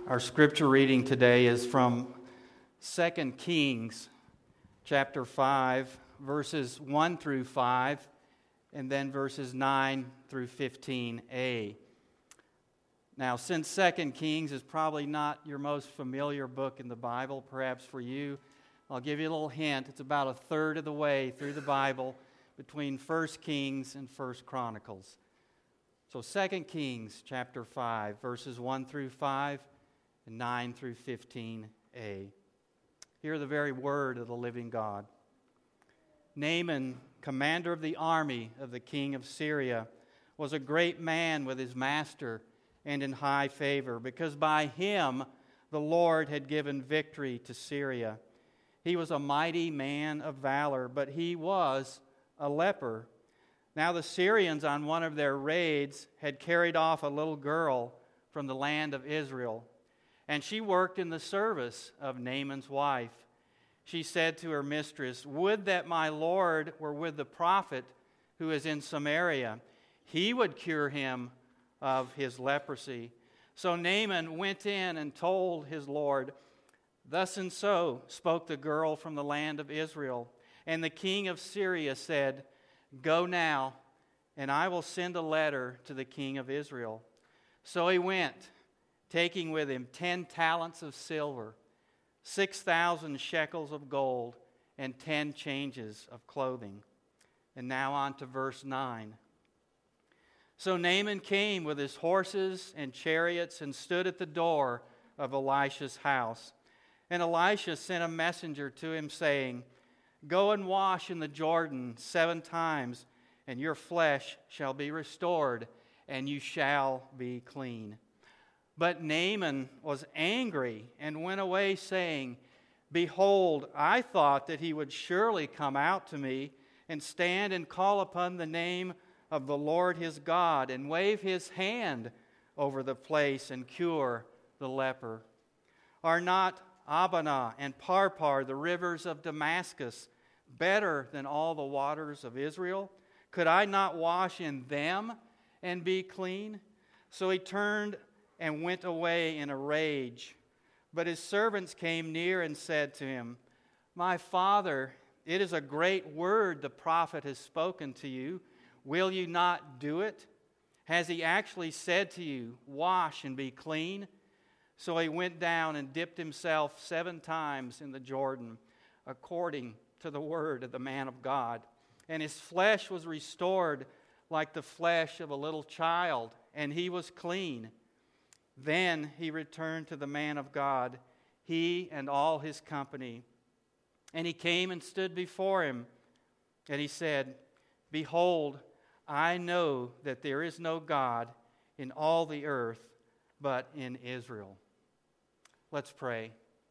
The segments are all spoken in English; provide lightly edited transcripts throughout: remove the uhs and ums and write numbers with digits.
Our scripture reading today is from 2 Kings chapter 5, verses 1 through 5, and then verses 9 through 15a. Now, since 2 Kings is probably not your most familiar book in the Bible, perhaps for you, I'll give you a little hint. It's about a third of the way through the Bible between 1 Kings and 1 Chronicles. So 2 Kings chapter 5, verses 1 through 5, and 9 through 15a. Hear the very word of the living God. Naaman, commander of the army of the king of Syria, was a great man with his master and in high favor, because by him the Lord had given victory to Syria. He was a mighty man of valor, but he was a leper. Now the Syrians on one of their raids had carried off a little girl from the land of Israel, and she worked in the service of Naaman's wife. She said to her mistress, "Would that my Lord were with the prophet who is in Samaria. He would cure him of his leprosy." So Naaman went in and told his Lord, "Thus and so spoke the girl from the land of Israel." And the king of Syria said, "Go now, and I will send a letter to the king of Israel." So he went, taking with him 10 talents of silver, 6,000 shekels of gold, and 10 changes of clothing. And now on to verse 9. So Naaman came with his horses and chariots and stood at the door of Elisha's house. And Elisha sent a messenger to him, saying, "Go and wash in the Jordan 7 times, and your flesh shall be restored, and you shall be clean." But Naaman was angry and went away, saying, "Behold, I thought that he would surely come out to me and stand and call upon the name of the Lord his God and wave his hand over the place and cure the leper. Are not Abana and Parpar, the rivers of Damascus, better than all the waters of Israel? Could I not wash in them and be clean?" So he turned and went away in a rage. But his servants came near and said to him, "My father, it is a great word the prophet has spoken to you. Will you not do it? Has he actually said to you, 'Wash and be clean'?" So he went down and dipped himself 7 times in the Jordan, according to the word of the man of God. And his flesh was restored like the flesh of a little child, and he was clean. Then he returned to the man of God, he and all his company. And he came and stood before him, and he said, "Behold, I know that there is no God in all the earth but in Israel." Let's pray.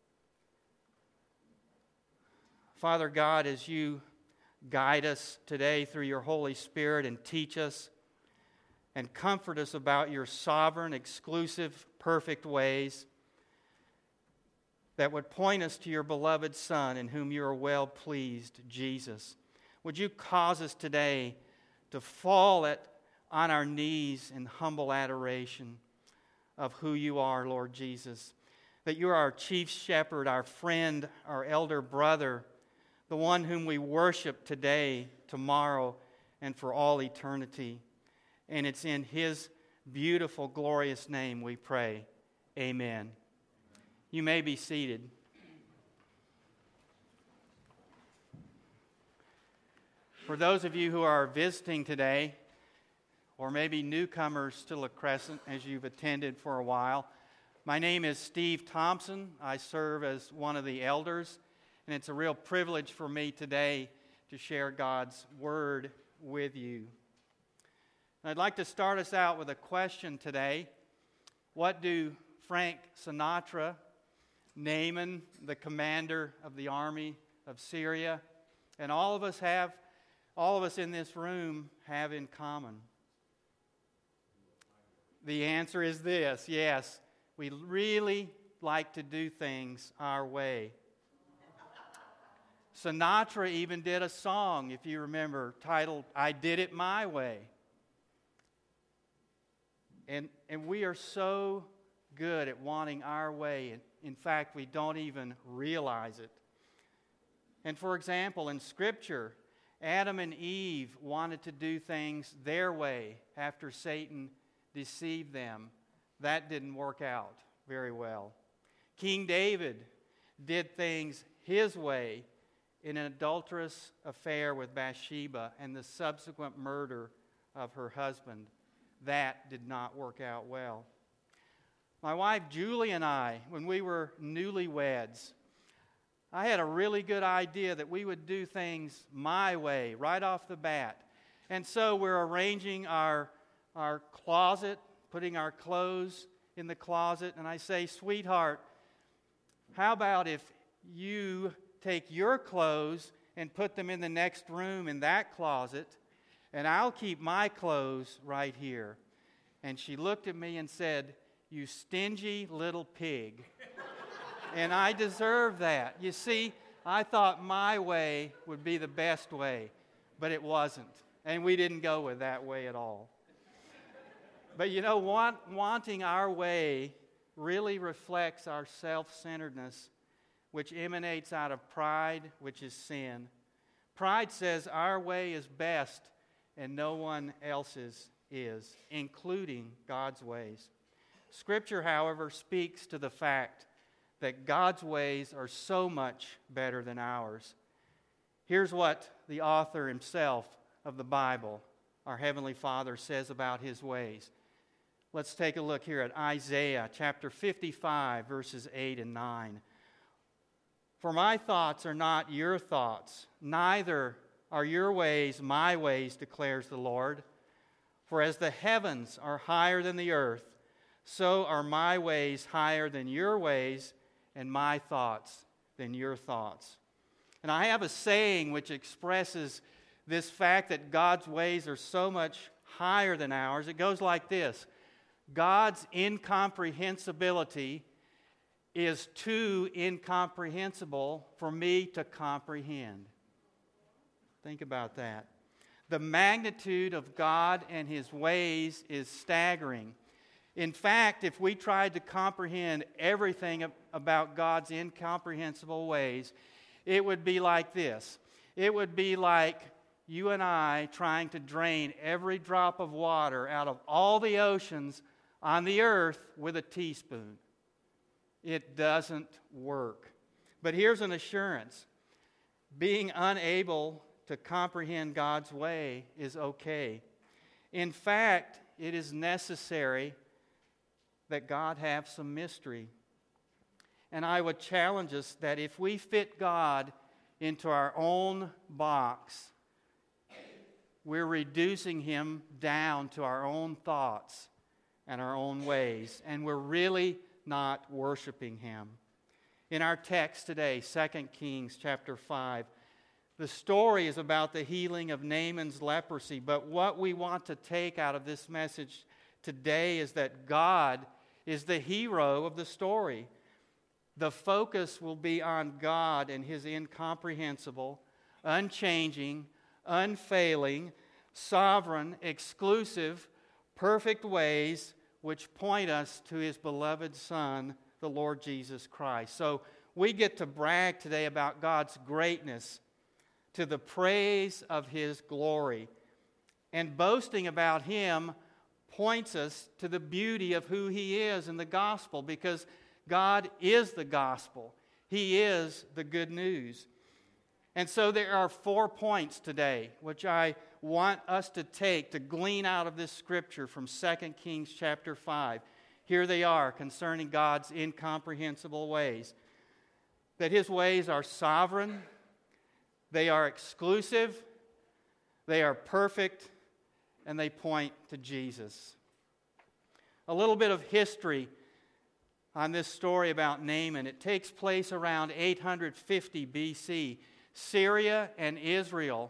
Father God, as you guide us today through your Holy Spirit and teach us and comfort us about your sovereign, exclusive, perfect ways that would point us to your beloved Son in whom you are well pleased, Jesus. Would you cause us today to fall on our knees in humble adoration of who you are, Lord Jesus, that you are our chief shepherd, our friend, our elder brother, the one whom we worship today, tomorrow, and for all eternity. And it's in his beautiful, glorious name we pray. Amen. You may be seated. For those of you who are visiting today, or maybe newcomers to La Crescent as you've attended for a while, my name is Steve Thompson. I serve as one of the elders, and it's a real privilege for me today to share God's Word with you. I'd like to start us out with a question today. What do Frank Sinatra, Naaman, the commander of the army of Syria, and all of us in this room have in common? The answer is this: yes, we really like to do things our way. Sinatra even did a song, if you remember, titled, "I Did It My Way." And we are so good at wanting our way. In fact, we don't even realize it. And for example, in Scripture, Adam and Eve wanted to do things their way after Satan deceived them. That didn't work out very well. King David did things his way in an adulterous affair with Bathsheba and the subsequent murder of her husband. That did not work out well. My wife Julie and I, when we were newlyweds, I had a really good idea that we would do things my way right off the bat. And so we're arranging our closet, putting our clothes in the closet. And I say, sweetheart, how about if you take your clothes and put them in the next room in that closet, and I'll keep my clothes right here. And she looked at me and said, you stingy little pig. And I deserve that. You see, I thought my way would be the best way, but it wasn't. And we didn't go with that way at all. But you know, wanting our way really reflects our self-centeredness, which emanates out of pride, which is sin. Pride says our way is best and no one else's is, including God's ways. Scripture, however, speaks to the fact that God's ways are so much better than ours. Here's what the author himself of the Bible, our Heavenly Father, says about His ways. Let's take a look here at Isaiah chapter 55, verses 8 and 9. For my thoughts are not your thoughts, neither are your ways my ways, declares the Lord. For as the heavens are higher than the earth, so are my ways higher than your ways, and my thoughts than your thoughts. And I have a saying which expresses this fact that God's ways are so much higher than ours. It goes like this: God's incomprehensibility is too incomprehensible for me to comprehend. Think about that. The magnitude of God and His ways is staggering. In fact, if we tried to comprehend everything about God's incomprehensible ways, it would be like this. It would be like you and I trying to drain every drop of water out of all the oceans on the earth with a teaspoon. It doesn't work. But here's an assurance. Being unable to comprehend God's way is okay. In fact, it is necessary that God have some mystery. And I would challenge us that if we fit God into our own box, we're reducing Him down to our own thoughts and our own ways, and we're really not worshiping Him. In our text today, 2 Kings chapter 5, the story is about the healing of Naaman's leprosy, but what we want to take out of this message today is that God is the hero of the story. The focus will be on God and His incomprehensible, unchanging, unfailing, sovereign, exclusive, perfect ways which point us to His beloved Son, the Lord Jesus Christ. So we get to brag today about God's greatness to the praise of His glory. And boasting about Him points us to the beauty of who He is in the gospel, because God is the gospel. He is the good news. And so there are 4 points today which I want us to take to glean out of this scripture from 2 Kings chapter 5. Here they are concerning God's incomprehensible ways. That His ways are sovereign, they are exclusive, they are perfect, and they point to Jesus. A little bit of history on this story about Naaman. It takes place around 850 BC. Syria and Israel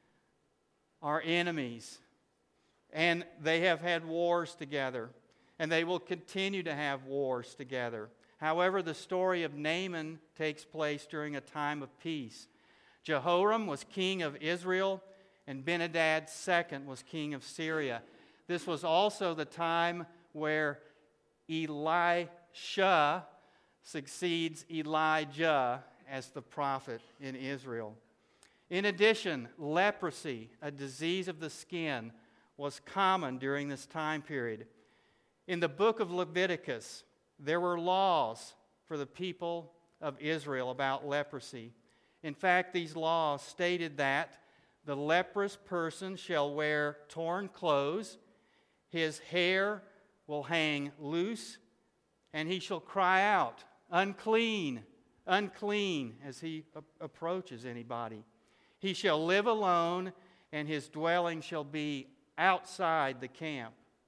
are enemies, and they have had wars together, and they will continue to have wars together. However, the story of Naaman takes place during a time of peace. Jehoram was king of Israel, and Ben-Hadad II was king of Syria. This was also the time where Elisha succeeds Elijah as the prophet in Israel. In addition, leprosy, a disease of the skin, was common during this time period. In the book of Leviticus, there were laws for the people of Israel about leprosy. In fact, these laws stated that the leprous person shall wear torn clothes, his hair will hang loose, and he shall cry out, "Unclean, unclean," as he approaches anybody. He shall live alone, and his dwelling shall be outside the camp.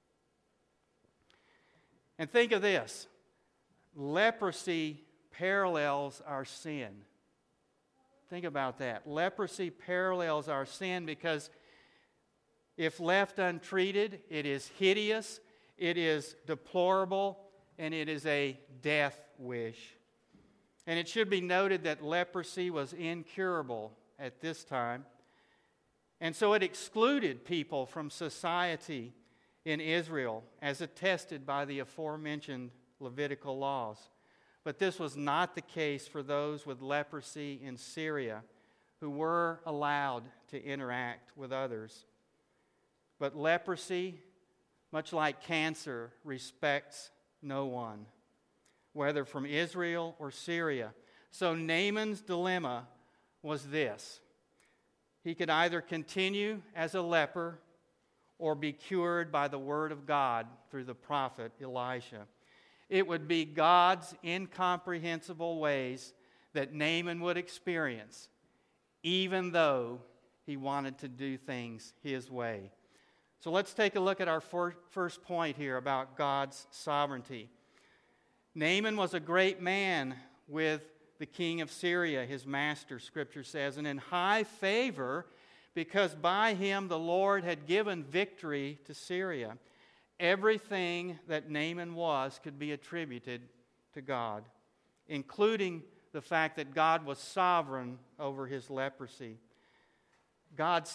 And think of this. Leprosy parallels our sin. Think about that. Leprosy parallels our sin because if left untreated, it is hideous, it is deplorable, and it is a death wish. And it should be noted that leprosy was incurable at this time. And so it excluded people from society in Israel, as attested by the aforementioned Levitical laws. But this was not the case for those with leprosy in Syria, who were allowed to interact with others. But leprosy, much like cancer, respects no one, whether from Israel or Syria. So Naaman's dilemma was this. He could either continue as a leper or be cured by the word of God through the prophet Elisha. It would be God's incomprehensible ways that Naaman would experience, even though he wanted to do things his way. So let's take a look at our first point here about God's sovereignty. Naaman was a great man with the king of Syria, his master, Scripture says, and in high favor because by him the Lord had given victory to Syria. Everything that Naaman was could be attributed to God, including the fact that God was sovereign over his leprosy. God's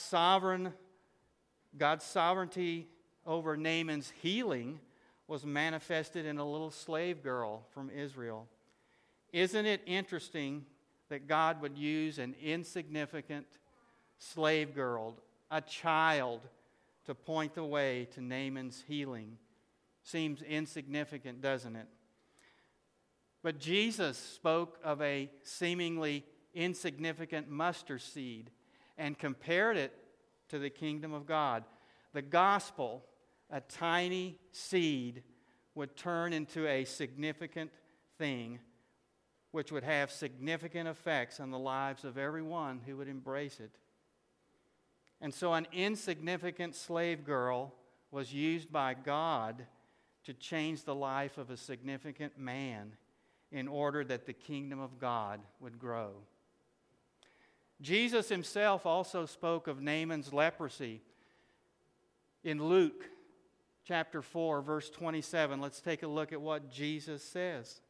sovereignty over Naaman's healing was manifested in a little slave girl from Israel. Isn't it interesting that God would use an insignificant slave girl, a child, to point the way to Naaman's healing? Seems insignificant, doesn't it? But Jesus spoke of a seemingly insignificant mustard seed and compared it to the kingdom of God. The gospel, a tiny seed, would turn into a significant thing, which would have significant effects on the lives of everyone who would embrace it. And so an insignificant slave girl was used by God to change the life of a significant man in order that the kingdom of God would grow. Jesus himself also spoke of Naaman's leprosy. In Luke chapter 4, verse 27, let's take a look at what Jesus says.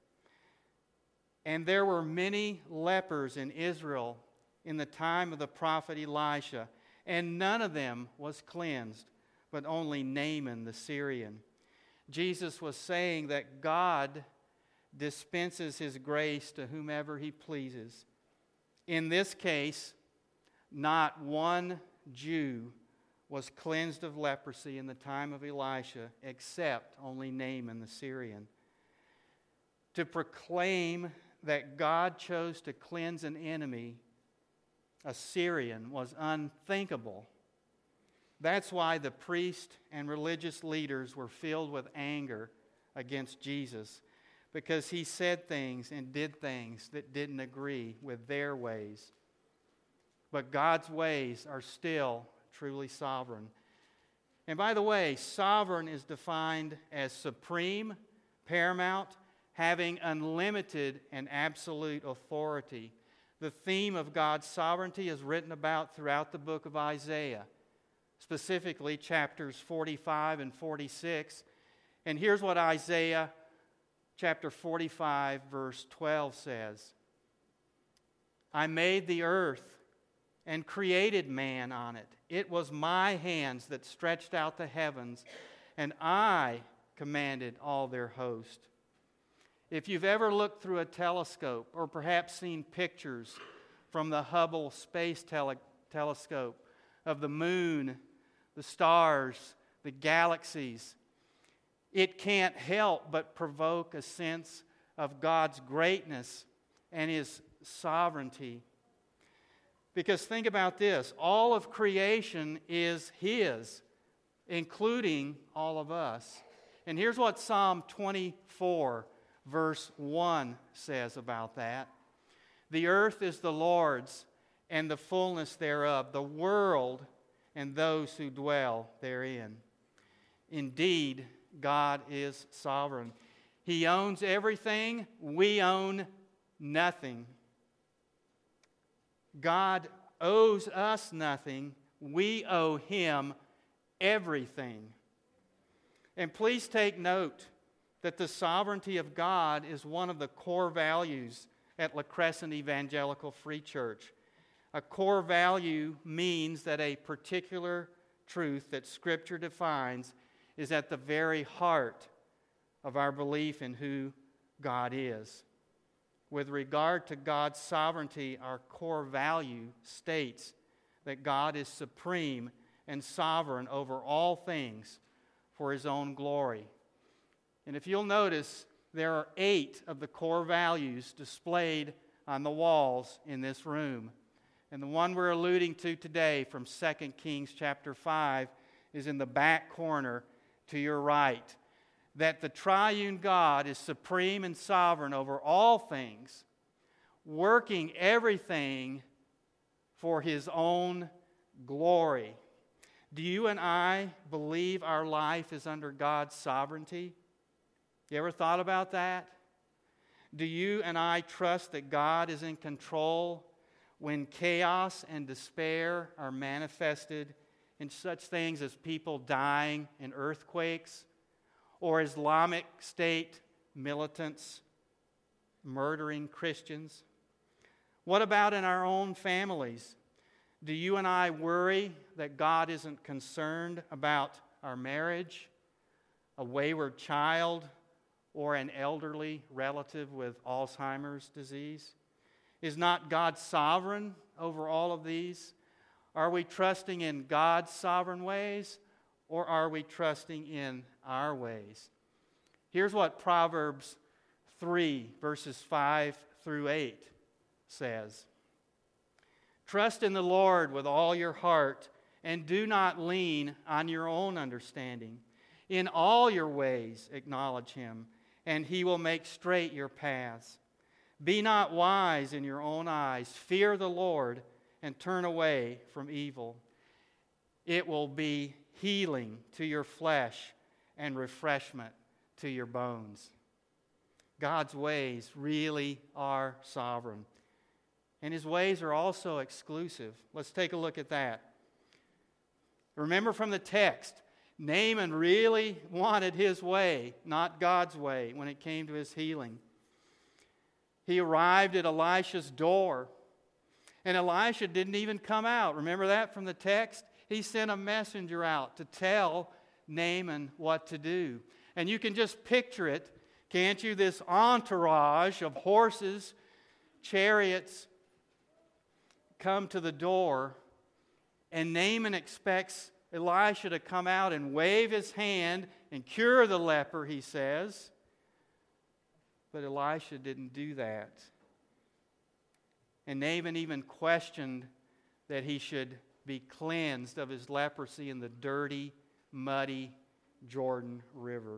And there were many lepers in Israel in the time of the prophet Elisha, and none of them was cleansed, but only Naaman the Syrian. Jesus was saying that God dispenses his grace to whomever he pleases. In this case, not one Jew was cleansed of leprosy in the time of Elisha, except only Naaman the Syrian. To proclaim that God chose to cleanse an enemy, a Syrian, was unthinkable. That's why the priest and religious leaders were filled with anger against Jesus, because he said things and did things that didn't agree with their ways. But God's ways are still truly sovereign. And by the way, sovereign is defined as supreme, paramount, having unlimited and absolute authority. The theme of God's sovereignty is written about throughout the book of Isaiah, specifically chapters 45 and 46. And here's what Isaiah chapter 45, verse 12 says. I made the earth and created man on it. It was my hands that stretched out the heavens, and I commanded all their host. If you've ever looked through a telescope or perhaps seen pictures from the Hubble Space Telescope of the moon, the stars, the galaxies, it can't help but provoke a sense of God's greatness and His sovereignty. Because think about this, all of creation is His, including all of us. And here's what Psalm 24, verse 1 says about that. The earth is the Lord's, and the fullness thereof, the world and those who dwell therein. Indeed, God is sovereign. He owns everything. We own nothing. God owes us nothing. We owe Him everything. And please take note that the sovereignty of God is one of the core values at La Crescent Evangelical Free Church. A core value means that a particular truth that Scripture defines is at the very heart of our belief in who God is. With regard to God's sovereignty, our core value states that God is supreme and sovereign over all things for His own glory. And if you'll notice, there are 8 of the core values displayed on the walls in this room. And the one we're alluding to today from 2 Kings chapter 5 is in the back corner to your right. That the triune God is supreme and sovereign over all things, working everything for His own glory. Do you and I believe our life is under God's sovereignty? You ever thought about that? Do you and I trust that God is in control when chaos and despair are manifested in such things as people dying in earthquakes, or Islamic State militants murdering Christians? What about in our own families? Do you and I worry that God isn't concerned about our marriage, a wayward child, or an elderly relative with Alzheimer's disease? Is not God sovereign over all of these? Are we trusting in God's sovereign ways, or are we trusting in our ways? Here's what Proverbs 3, verses 5 through 8 says. Trust in the Lord with all your heart, and do not lean on your own understanding. In all your ways acknowledge Him, and He will make straight your paths. Be not wise in your own eyes. Fear the Lord, and turn away from evil. It will be healing to your flesh and refreshment to your bones. God's ways really are sovereign. And His ways are also exclusive. Let's take a look at that. Remember from the text, Naaman really wanted his way, not God's way, when it came to his healing. He arrived at Elisha's door, and Elisha didn't even come out. Remember that from the text? He sent a messenger out to tell Naaman what to do. And you can just picture it, can't you? This entourage of horses, chariots come to the door, and Naaman expects Elisha to come out and wave his hand and cure the leper, he says. But Elisha didn't do that. And Naaman even questioned that he should be cleansed of his leprosy in the dirty, muddy Jordan River.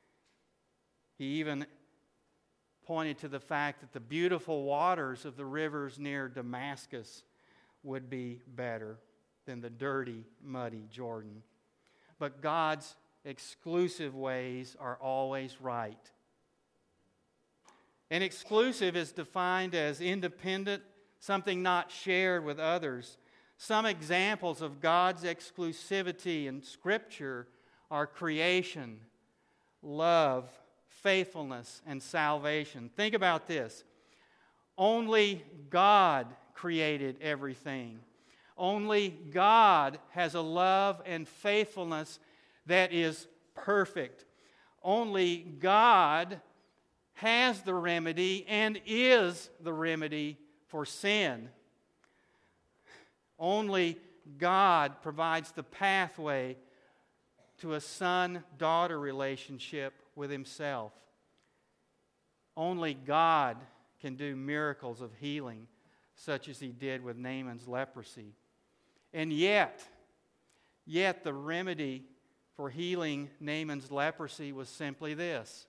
He even pointed to the fact that the beautiful waters of the rivers near Damascus would be better than the dirty, muddy Jordan. But God's exclusive ways are always right. And exclusive is defined as independent, something not shared with others. Some examples of God's exclusivity in Scripture are creation, love, faithfulness, and salvation. Think about this. Only God created everything. Only God has a love and faithfulness that is perfect. Only God has the remedy and is the remedy for sin. Only God provides the pathway to a son-daughter relationship with Himself. Only God can do miracles of healing, such as He did with Naaman's leprosy. And yet the remedy for healing Naaman's leprosy was simply this: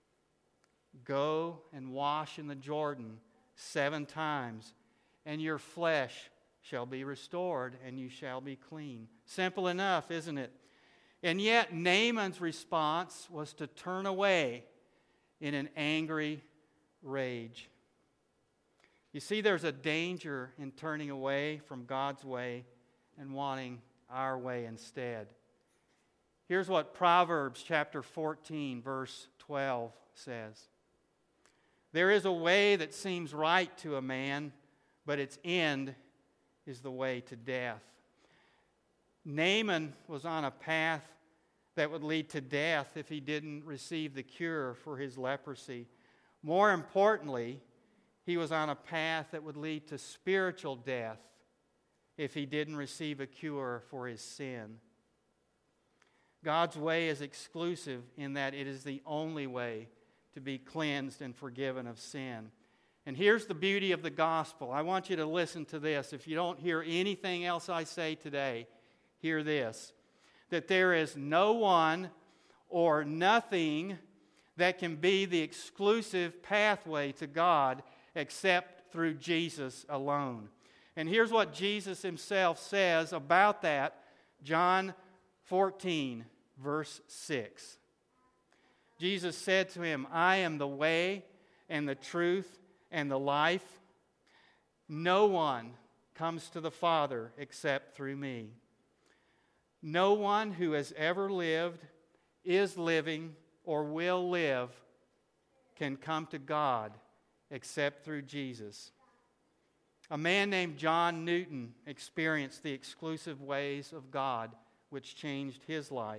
go and wash in the Jordan 7 times, and your flesh shall be restored, and you shall be clean. Simple enough, isn't it? And yet Naaman's response was to turn away in an angry rage. You see, there's a danger in turning away from God's way and wanting our way instead. Here's what Proverbs chapter 14, verse 12 says. There is a way that seems right to a man, but its end is the way to death. Naaman was on a path that would lead to death if he didn't receive the cure for his leprosy. More importantly, he was on a path that would lead to spiritual death if he didn't receive a cure for his sin. God's way is exclusive in that it is the only way to be cleansed and forgiven of sin. And here's the beauty of the gospel. I want you to listen to this. If you don't hear anything else I say today, hear this: that there is no one or nothing that can be the exclusive pathway to God except through Jesus alone. And here's what Jesus Himself says about that. John 14, verse 6. Jesus said to him, I am the way and the truth and the life. No one comes to the Father except through me. No one who has ever lived, is living, or will live can come to God except through Jesus. A man named John Newton experienced the exclusive ways of God, which changed his life.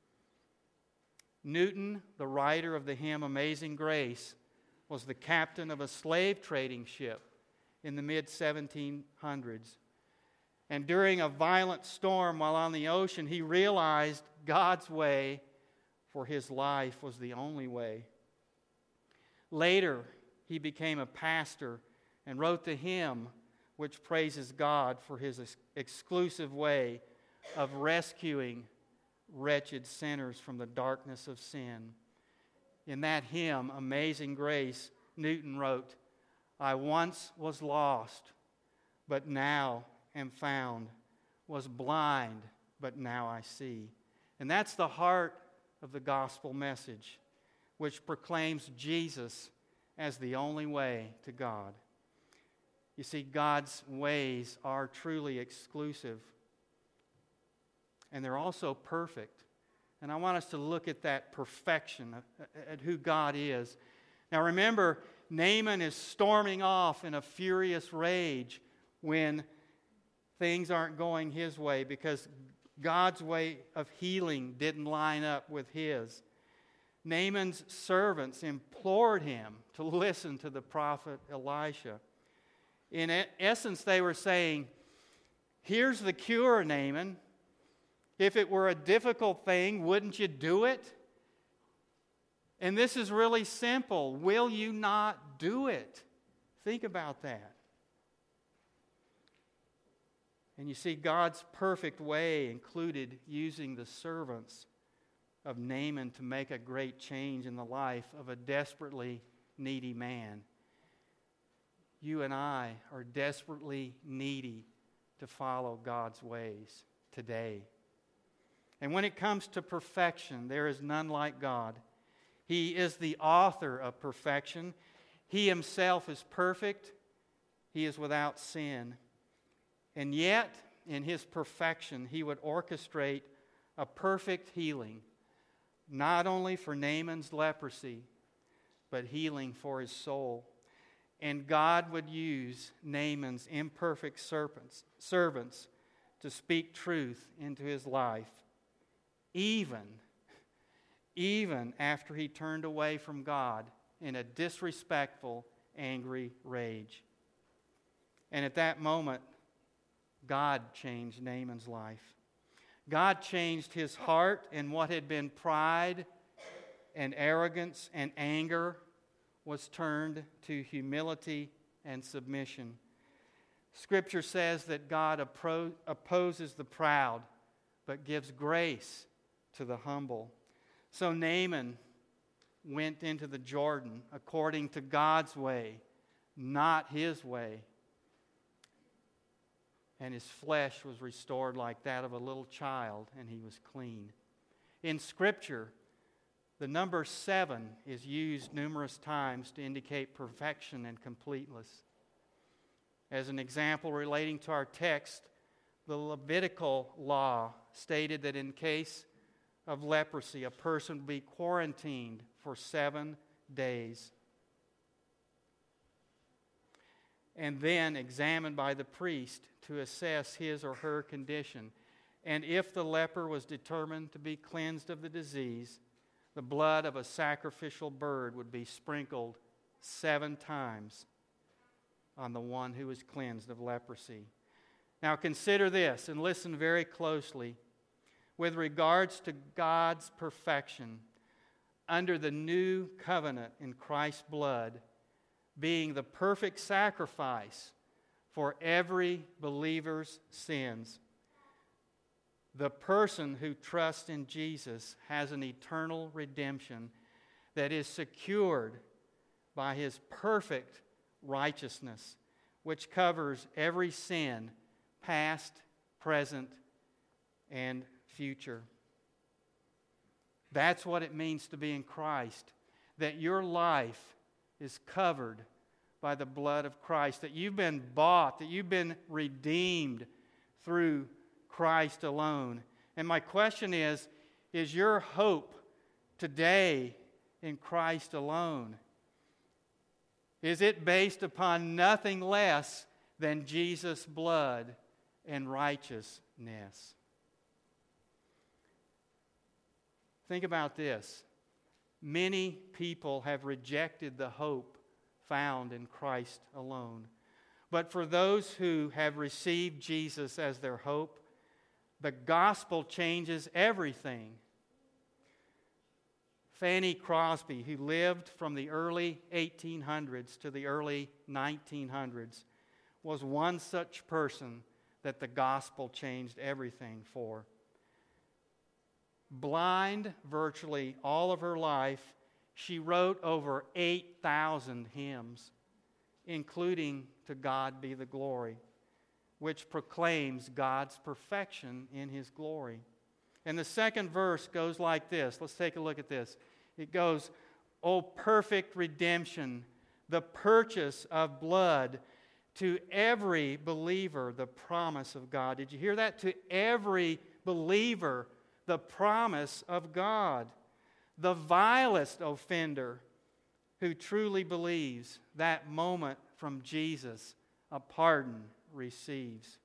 Newton, the writer of the hymn Amazing Grace, was the captain of a slave trading ship in the mid-1700s. And during a violent storm while on the ocean, he realized God's way for his life was the only way. Later, he became a pastor and wrote the hymn which praises God for His exclusive way of rescuing wretched sinners from the darkness of sin. In that hymn, Amazing Grace, Newton wrote, I once was lost, but now am found, was blind, but now I see. And that's the heart of the gospel message, which proclaims Jesus as the only way to God. You see, God's ways are truly exclusive, and they're also perfect. And I want us to look at that perfection, at who God is. Now remember, Naaman is storming off in a furious rage when things aren't going his way because God's way of healing didn't line up with his. Naaman's servants implored him to listen to the prophet Elisha. In essence, they were saying, here's the cure, Naaman. If it were a difficult thing, wouldn't you do it? And this is really simple. Will you not do it? Think about that. And you see, God's perfect way included using the servants of Naaman to make a great change in the life of a desperately needy man. You and I are desperately needy to follow God's ways today. And when it comes to perfection, there is none like God. He is the author of perfection. He Himself is perfect. He is without sin. And yet, in His perfection, He would orchestrate a perfect healing, not only for Naaman's leprosy, but healing for his soul. And God would use Naaman's imperfect servants to speak truth into his life, even even after he turned away from God in a disrespectful, angry rage. And at that moment, God changed Naaman's life. God changed his heart, and what had been pride and arrogance and anger was turned to humility and submission. Scripture says that God opposes the proud, but gives grace to the humble. So Naaman went into the Jordan according to God's way, not his way. And his flesh was restored like that of a little child, and he was clean. In Scripture, the number 7 is used numerous times to indicate perfection and completeness. As an example relating to our text, the Levitical law stated that in case of leprosy, a person would be quarantined for 7 days and then examined by the priest to assess his or her condition. And if the leper was determined to be cleansed of the disease, the blood of a sacrificial bird would be sprinkled 7 times on the one who was cleansed of leprosy. Now consider this and listen very closely. With regards to God's perfection, under the new covenant in Christ's blood, being the perfect sacrifice for every believer's sins, the person who trusts in Jesus has an eternal redemption that is secured by his perfect righteousness, which covers every sin, past, present, and future. That's what it means to be in Christ, that your life is covered by the blood of Christ, that you've been bought, that you've been redeemed through Christ alone. And my question is your hope today in Christ alone? Is it based upon nothing less than Jesus' blood and righteousness? Think about this. Many people have rejected the hope found in Christ alone. But for those who have received Jesus as their hope, the gospel changes everything. Fanny Crosby, who lived from the early 1800s to the early 1900s, was one such person that the gospel changed everything for. Blind virtually all of her life, she wrote over 8,000 hymns, including To God Be the Glory, which proclaims God's perfection in His glory. And the second verse goes like this. Let's take a look at this. It goes, "O perfect redemption, the purchase of blood, to every believer the promise of God." Did you hear that? To every believer the promise of God. The vilest offender who truly believes, that moment from Jesus, a pardon receives.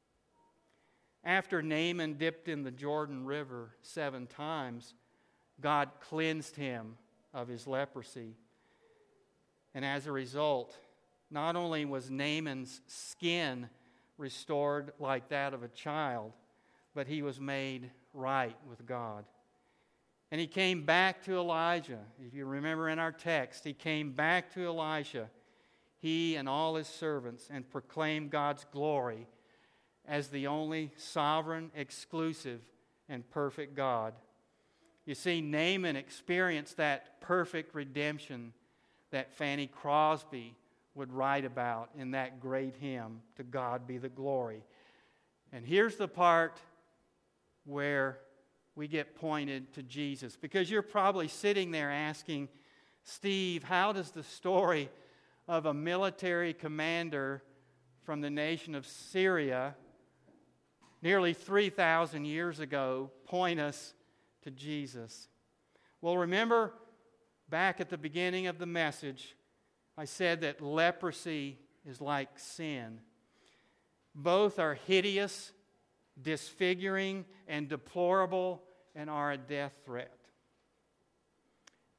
After Naaman dipped in the Jordan River 7 times, God cleansed him of his leprosy. And as a result, not only was Naaman's skin restored like that of a child, but he was made right with God. And he came back to Elijah. If you remember in our text, he came back to Elisha, he and all his servants, and proclaimed God's glory as the only sovereign, exclusive, and perfect God. You see, Naaman experienced that perfect redemption that Fanny Crosby would write about in that great hymn, To God Be the Glory. And here's the part where we get pointed to Jesus. Because you're probably sitting there asking, Steve, how does the story of a military commander from the nation of Syria nearly 3,000 years ago point us to Jesus? Well, remember back at the beginning of the message, I said that leprosy is like sin. Both are hideous, disfiguring, and deplorable, and are a death threat.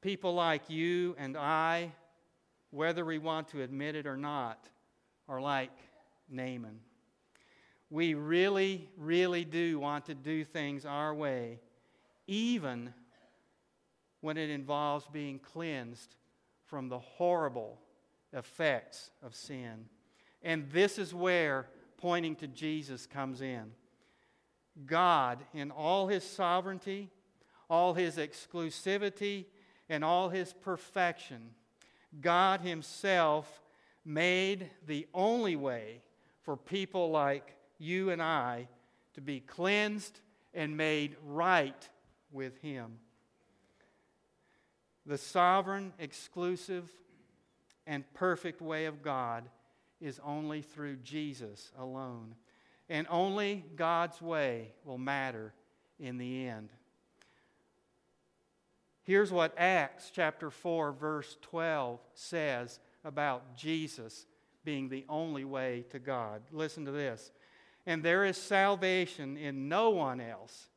people like you and I, whether we want to admit it or not, are like Naaman. We really, really do want to do things our way, even when it involves being cleansed from the horrible effects of sin. And this is where pointing to Jesus comes in. God, in all His sovereignty, all His exclusivity, and all His perfection, God Himself made the only way for people like you and I to be cleansed and made right with Him. The sovereign, exclusive, and perfect way of God is only through Jesus alone. And only God's way will matter in the end. Here's what Acts chapter 4, verse 12 says about Jesus being the only way to God. Listen to this. And there is salvation in no one else,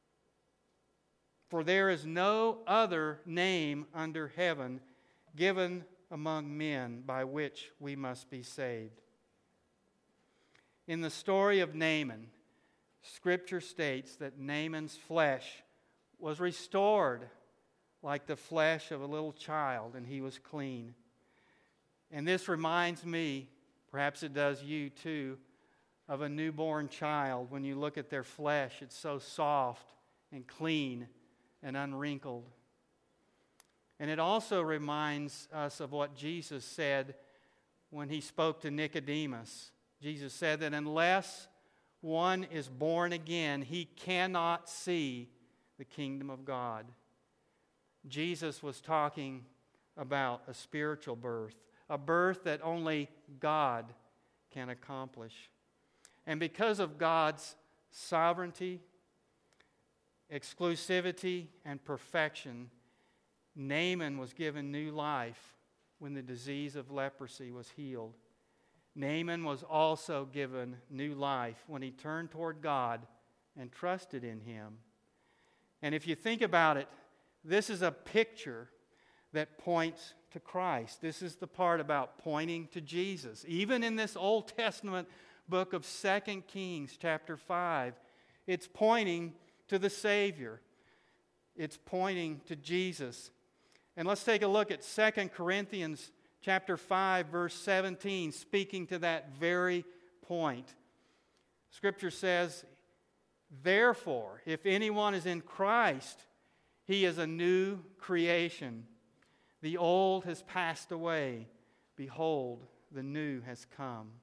for there is no other name under heaven given among men by which we must be saved. In the story of Naaman, Scripture states that Naaman's flesh was restored like the flesh of a little child, and he was clean. And this reminds me, perhaps it does you too, of a newborn child. When you look at their flesh, it's so soft and clean and unwrinkled. And it also reminds us of what Jesus said when He spoke to Nicodemus. Jesus said that unless one is born again, he cannot see the kingdom of God. Jesus was talking about a spiritual birth, a birth that only God can accomplish. And because of God's sovereignty, exclusivity, and perfection, Naaman was given new life when the disease of leprosy was healed. Naaman was also given new life when he turned toward God and trusted in Him. And if you think about it, this is a picture that points to Christ. This is the part about pointing to Jesus. Even in this Old Testament book of 2 Kings chapter 5, it's pointing to the Savior. It's pointing to Jesus. And let's take a look at 2 Corinthians chapter 5, verse 17, speaking to that very point. Scripture says, "Therefore, if anyone is in Christ, he is a new creation. The old has passed away. Behold, the new has come."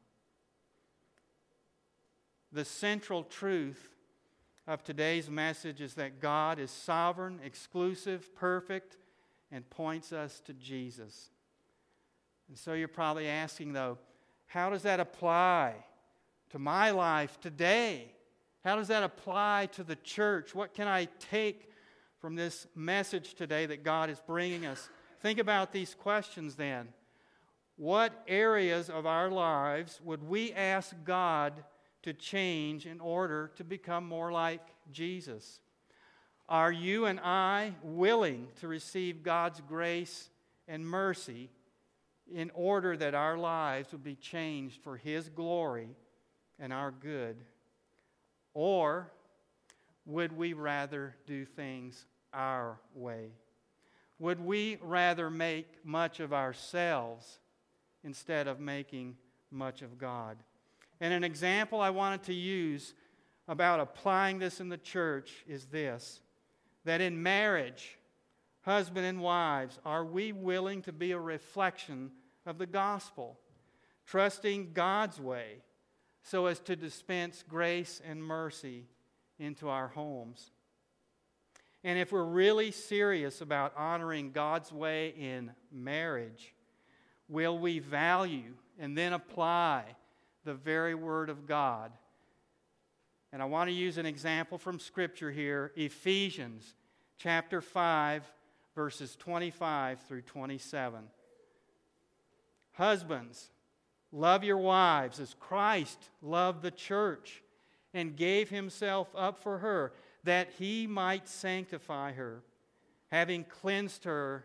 The central truth of today's message is that God is sovereign, exclusive, perfect, and points us to Jesus. And so you're probably asking, though, how does that apply to my life today? How does that apply to the church? What can I take from this message today that God is bringing us? Think about these questions then. What areas of our lives would we ask God to change in order to become more like Jesus? Are you and I willing to receive God's grace and mercy in order that our lives would be changed for His glory and our good? Or would we rather do things our way? Would we rather make much of ourselves instead of making much of God? And an example I wanted to use about applying this in the church is this: that in marriage, husband and wives, are we willing to be a reflection of the gospel, trusting God's way so as to dispense grace and mercy into our homes? And if we're really serious about honoring God's way in marriage, will we value and then apply the very Word of God? And I want to use an example from Scripture here, Ephesians chapter 5, verses 25 through 27. Husbands, love your wives as Christ loved the church and gave Himself up for her, that He might sanctify her, having cleansed her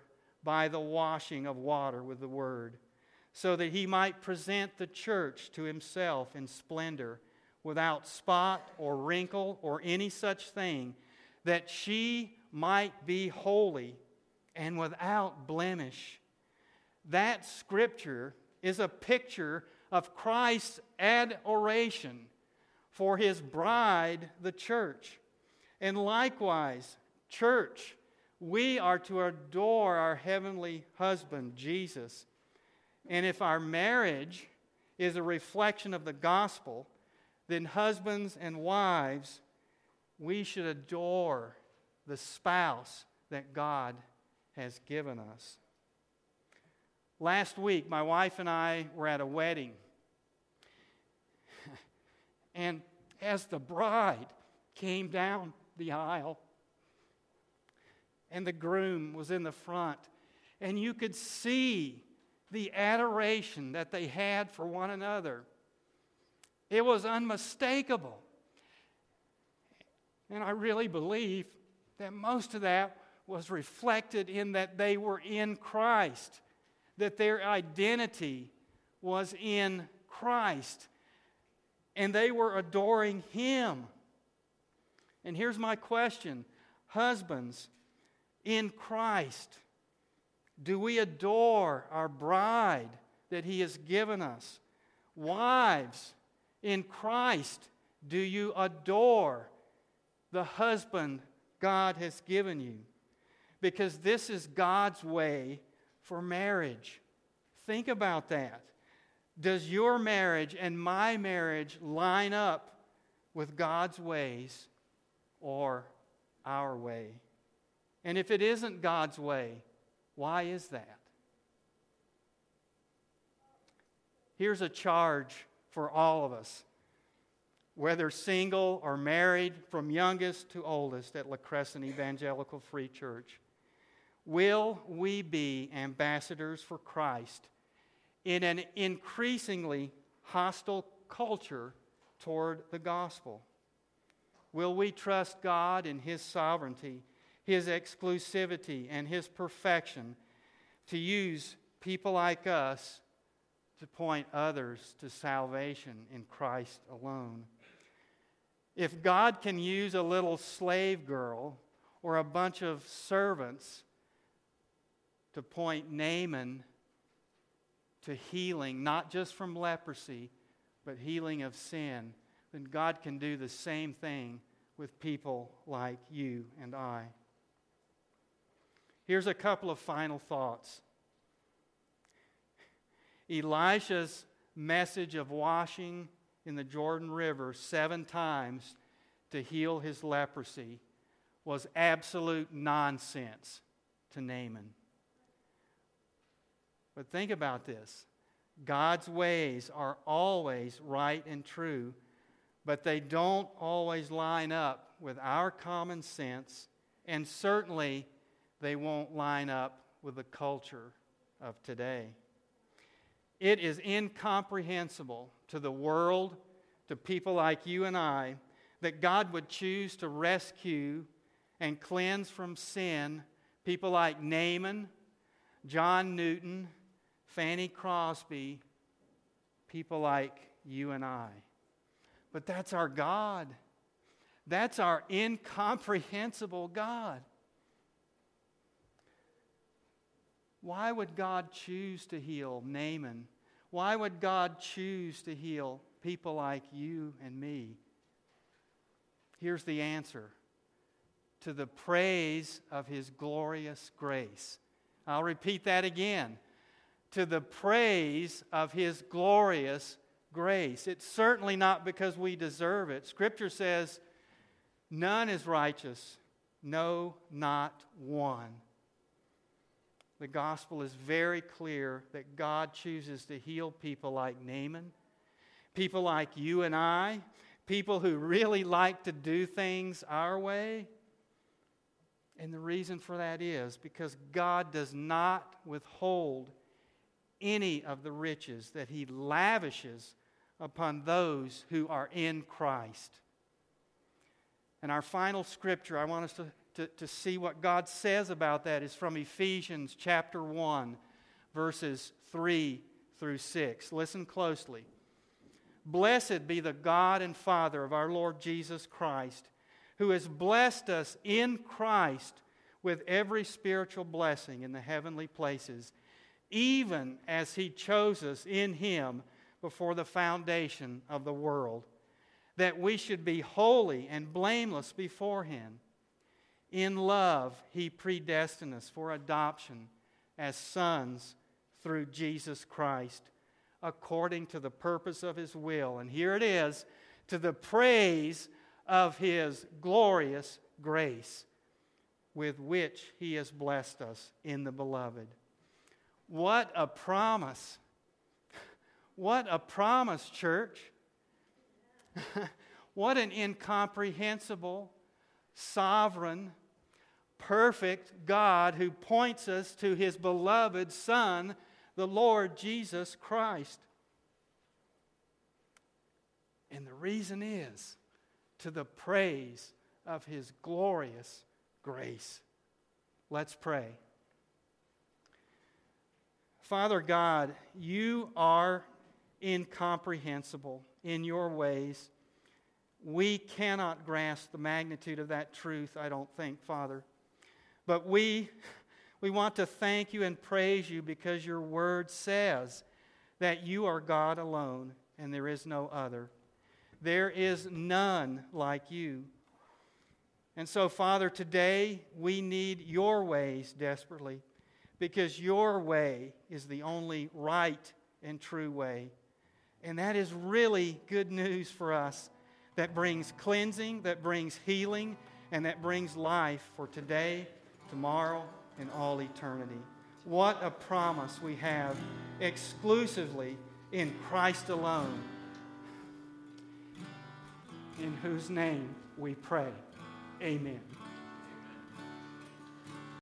by the washing of water with the word, so that he might present the church to himself in splendor, without spot or wrinkle or any such thing, that she might be holy and without blemish. That scripture is a picture of Christ's adoration for his bride, the church. And likewise, church, we are to adore our heavenly husband, Jesus. And if our marriage is a reflection of the gospel, then husbands and wives, we should adore the spouse that God has given us. Last week, my wife and I were at a wedding. And as the bride came down the aisle, and the groom was in the front, and you could see the adoration that they had for one another. It was unmistakable. And I really believe that most of that was reflected in that they were in Christ, that their identity was in Christ, and they were adoring Him. And here's my question. Husbands, in Christ, do we adore our bride that He has given us? Wives, in Christ, do you adore the husband God has given you? Because this is God's way for marriage. Think about that. Does your marriage and my marriage line up with God's ways or our way? And if it isn't God's way, why is that? Here's a charge for all of us, whether single or married, from youngest to oldest at La Crescent Evangelical Free Church. Will we be ambassadors for Christ in an increasingly hostile culture toward the gospel? Will we trust God in His sovereignty, His exclusivity, and His perfection to use people like us to point others to salvation in Christ alone? If God can use a little slave girl or a bunch of servants to point Naaman to healing, not just from leprosy, but healing of sin, then God can do the same thing with people like you and I. Here's a couple of final thoughts. Elisha's message of washing in the Jordan River 7 times to heal his leprosy was absolute nonsense to Naaman. But think about this. God's ways are always right and true, but they don't always line up with our common sense, and certainly they won't line up with the culture of today. It is incomprehensible to the world, to people like you and I, that God would choose to rescue and cleanse from sin people like Naaman, John Newton, Fanny Crosby, people like you and I. But that's our God. That's our incomprehensible God. Why would God choose to heal Naaman? Why would God choose to heal people like you and me? Here's the answer. To the praise of His glorious grace. I'll repeat that again. To the praise of His glorious grace. It's certainly not because we deserve it. Scripture says, none is righteous, no, not one. The gospel is very clear that God chooses to heal people like Naaman, people like you and I, people who really like to do things our way. And the reason for that is because God does not withhold any of the riches that He lavishes upon those who are in Christ. And our final scripture I want us to to see what God says about that is from Ephesians chapter 1, verses 3 through 6. Listen closely. Blessed be the God and Father of our Lord Jesus Christ, who has blessed us in Christ with every spiritual blessing in the heavenly places, even as He chose us in Him before the foundation of the world, that we should be holy and blameless before Him. In love, He predestined us for adoption as sons through Jesus Christ, according to the purpose of His will. And here it is, to the praise of His glorious grace, with which He has blessed us in the Beloved. What a promise! What a promise, church! What an incomprehensible, sovereign, perfect God who points us to His beloved Son, the Lord Jesus Christ. And the reason is to the praise of His glorious grace. Let's pray. Father God, You are incomprehensible in Your ways. We cannot grasp the magnitude of that truth, I don't think, Father. But we want to thank You and praise You because Your Word says that You are God alone and there is no other. There is none like You. And so, Father, today we need Your ways desperately because Your way is the only right and true way. And that is really good news for us. That brings cleansing, that brings healing, and that brings life for today, tomorrow, and all eternity. What a promise we have exclusively in Christ alone, in whose name we pray. Amen.